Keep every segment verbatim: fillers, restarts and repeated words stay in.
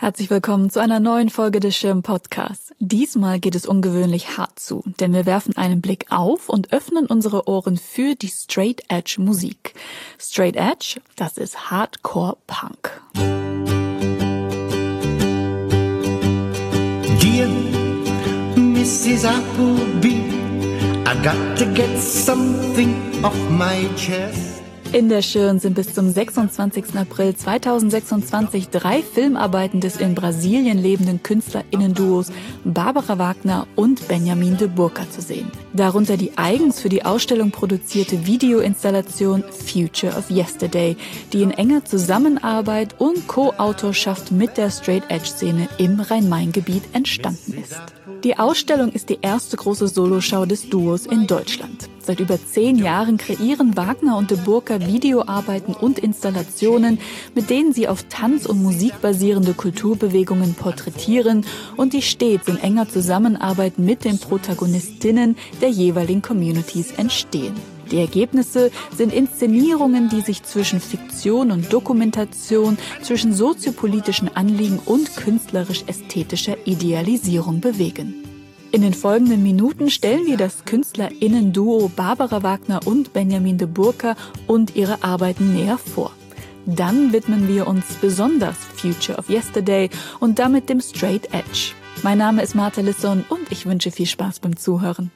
Herzlich willkommen zu einer neuen Folge des Schirm-Podcasts. Diesmal geht es ungewöhnlich hart zu, denn wir werfen einen Blick auf und öffnen unsere Ohren für die Straight-Edge-Musik. Straight Edge, das ist Hardcore-Punk. Dear Missus Appleby, I got to get something off my chest. In der Schirn sind bis zum sechsundzwanzigsten April zweitausendsechsundzwanzig drei Filmarbeiten des in Brasilien lebenden KünstlerInnen-Duos Barbara Wagner und Benjamin de Burca zu sehen. Darunter die eigens für die Ausstellung produzierte Videoinstallation Future of Yesterday, die in enger Zusammenarbeit und Co-Autorschaft mit der Straight-Edge-Szene im Rhein-Main-Gebiet entstanden ist. Die Ausstellung ist die erste große Soloschau des Duos in Deutschland. Seit über zehn Jahren kreieren Wagner und de Burca Videoarbeiten und Installationen, mit denen sie auf Tanz und Musik basierende Kulturbewegungen porträtieren und die stets in enger Zusammenarbeit mit den Protagonistinnen der jeweiligen Communities entstehen. Die Ergebnisse sind Inszenierungen, die sich zwischen Fiktion und Dokumentation, zwischen soziopolitischen Anliegen und künstlerisch-ästhetischer Idealisierung bewegen. In den folgenden Minuten stellen wir das KünstlerInnen-Duo Barbara Wagner und Benjamin de Burca und ihre Arbeiten näher vor. Dann widmen wir uns besonders Future of Yesterday und damit dem Straight Edge. Mein Name ist Martha Lisson und ich wünsche viel Spaß beim Zuhören.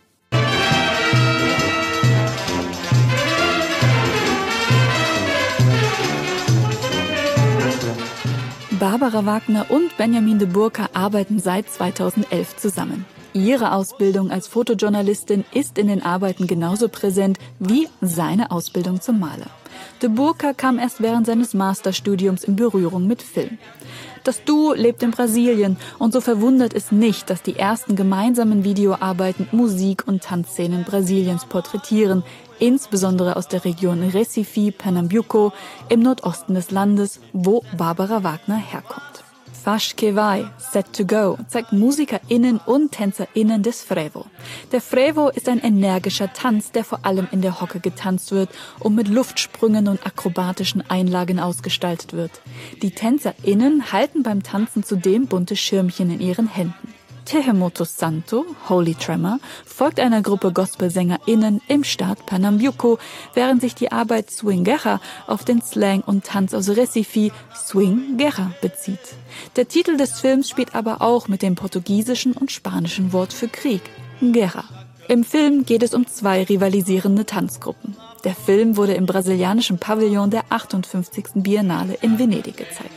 Barbara Wagner und Benjamin de Burca arbeiten seit zweitausendelf zusammen. Ihre Ausbildung als Fotojournalistin ist in den Arbeiten genauso präsent wie seine Ausbildung zum Maler. De Burca kam erst während seines Masterstudiums in Berührung mit Film. Das Duo lebt in Brasilien und so verwundert es nicht, dass die ersten gemeinsamen Videoarbeiten Musik- und Tanzszenen Brasiliens porträtieren, insbesondere aus der Region Recife, Pernambuco, im Nordosten des Landes, wo Barbara Wagner herkommt. Faz que vai, Set to Go zeigt MusikerInnen und TänzerInnen des Frevo. Der Frevo ist ein energischer Tanz, der vor allem in der Hocke getanzt wird und mit Luftsprüngen und akrobatischen Einlagen ausgestaltet wird. Die TänzerInnen halten beim Tanzen zudem bunte Schirmchen in ihren Händen. Terremoto Santo, Holy Tremor, folgt einer Gruppe GospelsängerInnen im Staat Pernambuco, während sich die Arbeit Swing Guerra auf den Slang und Tanz aus Recife, Swing Guerra, bezieht. Der Titel des Films spielt aber auch mit dem portugiesischen und spanischen Wort für Krieg, Guerra. Im Film geht es um zwei rivalisierende Tanzgruppen. Der Film wurde im brasilianischen Pavillon der achtundfünfzigsten Biennale in Venedig gezeigt.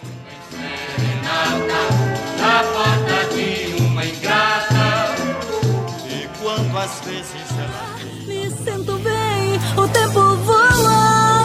Me sinto bem, o tempo voa.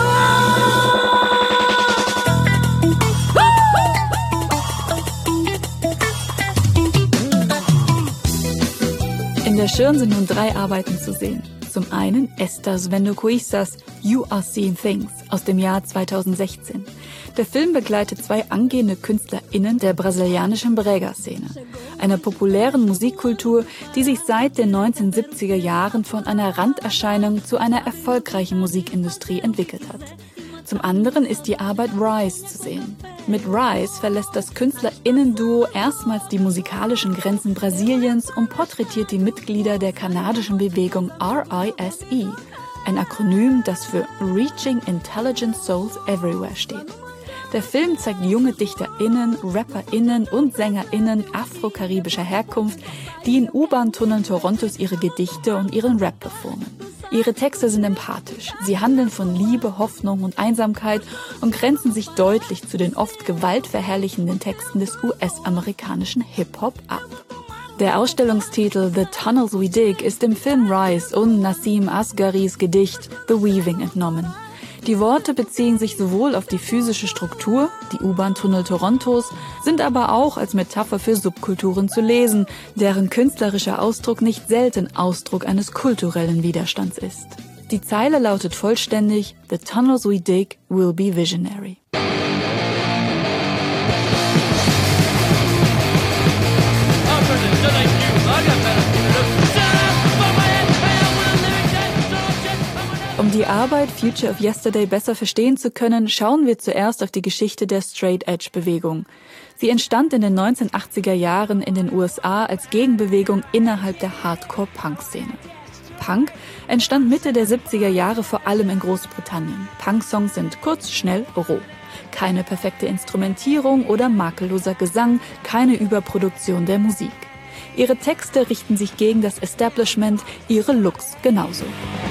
In der Schirn sind nun drei Arbeiten zu sehen. Zum einen Estás vendo coisas, You Are Seeing Things aus dem Jahr zweitausendsechzehn. Der Film begleitet zwei angehende KünstlerInnen der brasilianischen Brega-Szene, einer populären Musikkultur, die sich seit den neunzehnhundertsiebziger Jahren von einer Randerscheinung zu einer erfolgreichen Musikindustrie entwickelt hat. Zum anderen ist die Arbeit Rise zu sehen. Mit Rise verlässt das KünstlerInnen-Duo erstmals die musikalischen Grenzen Brasiliens und porträtiert die Mitglieder der kanadischen Bewegung R I S E, ein Akronym, das für Reaching Intelligent Souls Everywhere steht. Der Film zeigt junge DichterInnen, RapperInnen und SängerInnen afro-karibischer Herkunft, die in U-Bahn-Tunneln Torontos ihre Gedichte und ihren Rap performen. Ihre Texte sind empathisch. Sie handeln von Liebe, Hoffnung und Einsamkeit und grenzen sich deutlich zu den oft gewaltverherrlichenden Texten des U S-amerikanischen Hip-Hop ab. Der Ausstellungstitel The Tunnels We Dig ist dem Film Rise und Nassim Asgharis Gedicht The Weaving entnommen. Die Worte beziehen sich sowohl auf die physische Struktur, die U-Bahn-Tunnel Torontos, sind aber auch als Metapher für Subkulturen zu lesen, deren künstlerischer Ausdruck nicht selten Ausdruck eines kulturellen Widerstands ist. Die Zeile lautet vollständig: The tunnels we dig will be visionary. Um die Arbeit Future of Yesterday besser verstehen zu können, schauen wir zuerst auf die Geschichte der Straight-Edge-Bewegung. Sie entstand in den neunzehnhundertachtziger Jahren in den U S A als Gegenbewegung innerhalb der Hardcore-Punk-Szene. Punk entstand Mitte der siebziger Jahre vor allem in Großbritannien. Punk-Songs sind kurz, schnell, roh. Keine perfekte Instrumentierung oder makelloser Gesang, keine Überproduktion der Musik. Ihre Texte richten sich gegen das Establishment, ihre Looks genauso.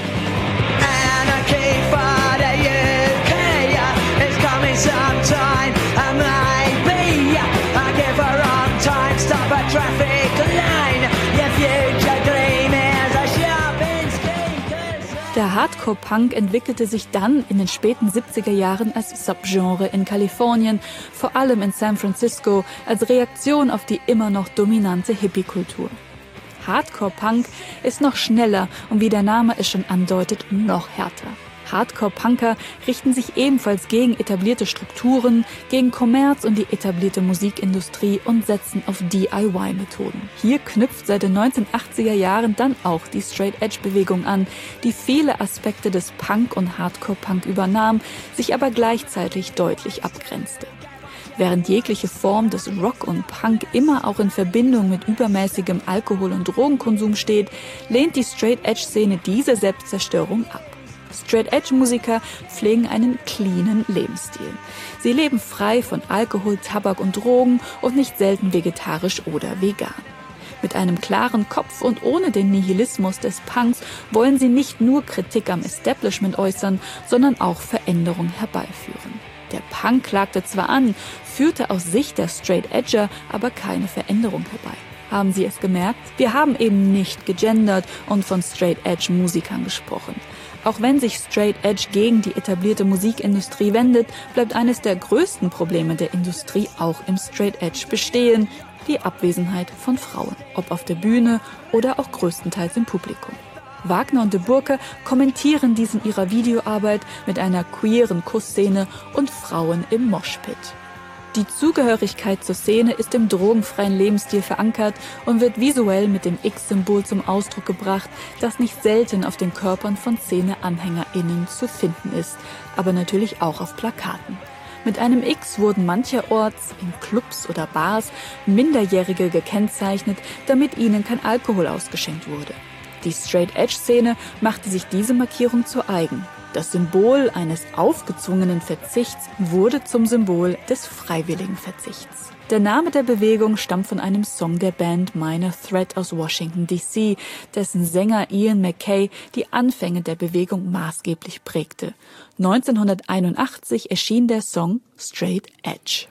Der Hardcore-Punk entwickelte sich dann in den späten siebziger Jahren als Subgenre in Kalifornien, vor allem in San Francisco, als Reaktion auf die immer noch dominante Hippie-Kultur. Hardcore-Punk ist noch schneller und wie der Name es schon andeutet, noch härter. Hardcore-Punker richten sich ebenfalls gegen etablierte Strukturen, gegen Kommerz und die etablierte Musikindustrie und setzen auf D I Y-Methoden. Hier knüpft seit den neunzehnhundertachtziger Jahren dann auch die Straight-Edge-Bewegung an, die viele Aspekte des Punk und Hardcore-Punk übernahm, sich aber gleichzeitig deutlich abgrenzte. Während jegliche Form des Rock und Punk immer auch in Verbindung mit übermäßigem Alkohol- und Drogenkonsum steht, lehnt die Straight-Edge-Szene diese Selbstzerstörung ab. Straight-Edge-Musiker pflegen einen cleanen Lebensstil. Sie leben frei von Alkohol, Tabak und Drogen und nicht selten vegetarisch oder vegan. Mit einem klaren Kopf und ohne den Nihilismus des Punks wollen sie nicht nur Kritik am Establishment äußern, sondern auch Veränderung herbeiführen. Der Punk klagte zwar an, führte aus Sicht der Straight-Edger aber keine Veränderung herbei. Haben Sie es gemerkt? Wir haben eben nicht gegendert und von Straight-Edge-Musikern gesprochen. Auch wenn sich Straight Edge gegen die etablierte Musikindustrie wendet, bleibt eines der größten Probleme der Industrie auch im Straight Edge bestehen, die Abwesenheit von Frauen, ob auf der Bühne oder auch größtenteils im Publikum. Wagner und de Burke kommentieren dies in ihrer Videoarbeit mit einer queeren Kussszene und Frauen im Moshpit. Die Zugehörigkeit zur Szene ist im drogenfreien Lebensstil verankert und wird visuell mit dem X-Symbol zum Ausdruck gebracht, das nicht selten auf den Körpern von Szene-AnhängerInnen zu finden ist, aber natürlich auch auf Plakaten. Mit einem X wurden mancherorts in Clubs oder Bars Minderjährige gekennzeichnet, damit ihnen kein Alkohol ausgeschenkt wurde. Die Straight-Edge-Szene machte sich diese Markierung zu eigen. Das Symbol eines aufgezwungenen Verzichts wurde zum Symbol des freiwilligen Verzichts. Der Name der Bewegung stammt von einem Song der Band Minor Threat aus Washington D C, dessen Sänger Ian MacKaye die Anfänge der Bewegung maßgeblich prägte. neunzehnhunderteinundachtzig erschien der Song Straight Edge.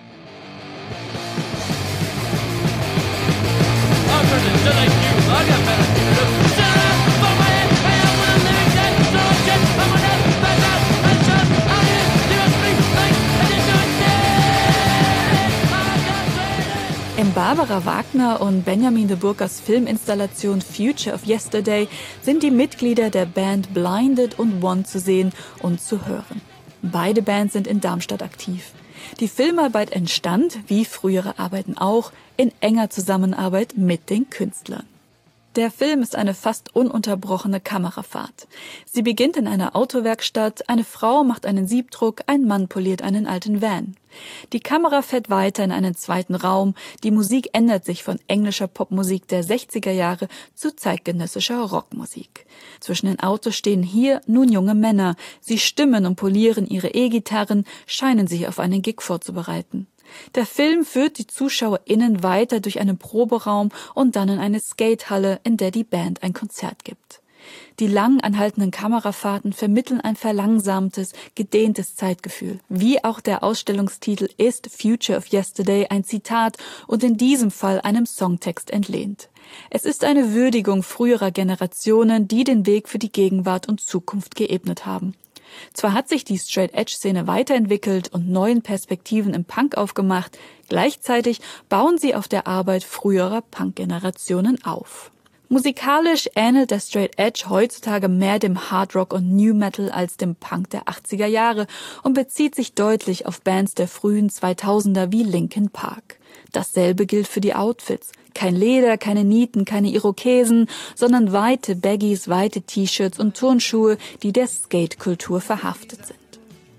In Barbara Wagner und Benjamin de Burkers Filminstallation Future of Yesterday sind die Mitglieder der Band Blinded und One zu sehen und zu hören. Beide Bands sind in Darmstadt aktiv. Die Filmarbeit entstand, wie frühere Arbeiten auch, in enger Zusammenarbeit mit den Künstlern. Der Film ist eine fast ununterbrochene Kamerafahrt. Sie beginnt in einer Autowerkstatt, eine Frau macht einen Siebdruck, ein Mann poliert einen alten Van. Die Kamera fährt weiter in einen zweiten Raum, die Musik ändert sich von englischer Popmusik der sechziger Jahre zu zeitgenössischer Rockmusik. Zwischen den Autos stehen hier nun junge Männer, sie stimmen und polieren ihre E-Gitarren, scheinen sich auf einen Gig vorzubereiten. Der Film führt die ZuschauerInnen weiter durch einen Proberaum und dann in eine Skatehalle, in der die Band ein Konzert gibt. Die lang anhaltenden Kamerafahrten vermitteln ein verlangsamtes, gedehntes Zeitgefühl. Wie auch der Ausstellungstitel ist Future of Yesterday ein Zitat und in diesem Fall einem Songtext entlehnt. Es ist eine Würdigung früherer Generationen, die den Weg für die Gegenwart und Zukunft geebnet haben. Zwar hat sich die Straight-Edge-Szene weiterentwickelt und neuen Perspektiven im Punk aufgemacht, gleichzeitig bauen sie auf der Arbeit früherer Punk-Generationen auf. Musikalisch ähnelt der Straight Edge heutzutage mehr dem Hard Rock und New Metal als dem Punk der achtziger Jahre und bezieht sich deutlich auf Bands der frühen zweitausender wie Linkin Park. Dasselbe gilt für die Outfits. Kein Leder, keine Nieten, keine Irokesen, sondern weite Baggies, weite T-Shirts und Turnschuhe, die der Skate-Kultur verhaftet sind.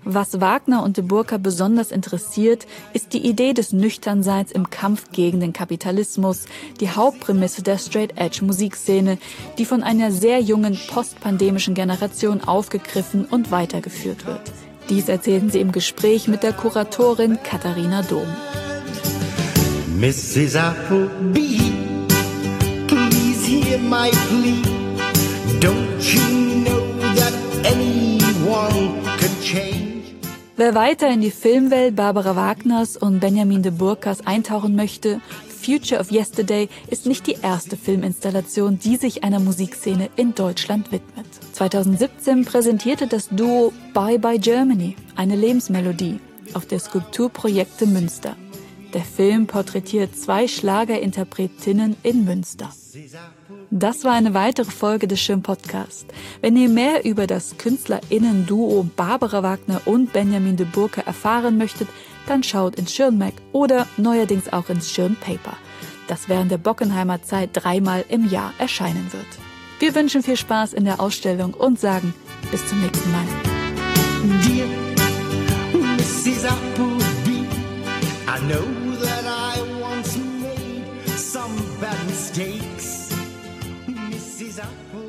Was Wagner und de Burka besonders interessiert, ist die Idee des Nüchternseins im Kampf gegen den Kapitalismus, die Hauptprämisse der Straight-Edge-Musikszene, die von einer sehr jungen postpandemischen Generation aufgegriffen und weitergeführt wird. Dies erzählten sie im Gespräch mit der Kuratorin Katharina Dom. Missus Appleby, please hear my plea. Don't you know that anyone can change? Wer weiter in die Filmwelt Barbara Wagners und Benjamin de Burkas eintauchen möchte, Future of Yesterday ist nicht die erste Filminstallation, die sich einer Musikszene in Deutschland widmet. zweitausendsiebzehn präsentierte das Duo Bye Bye Germany eine Lebensmelodie auf der Skulpturprojekte Münster. Der Film porträtiert zwei Schlagerinterpretinnen in Münster. Das war eine weitere Folge des Schirm Podcast. Wenn ihr mehr über das KünstlerInnen-Duo Barbara Wagner und Benjamin de Burka erfahren möchtet, dann schaut ins Schirn Mag oder neuerdings auch ins Schirn Paper, das während der Bockenheimer Zeit dreimal im Jahr erscheinen wird. Wir wünschen viel Spaß in der Ausstellung und sagen bis zum nächsten Mal. Dear Missus Appleby, I know that I once made some bad mistakes. Missus Appleby.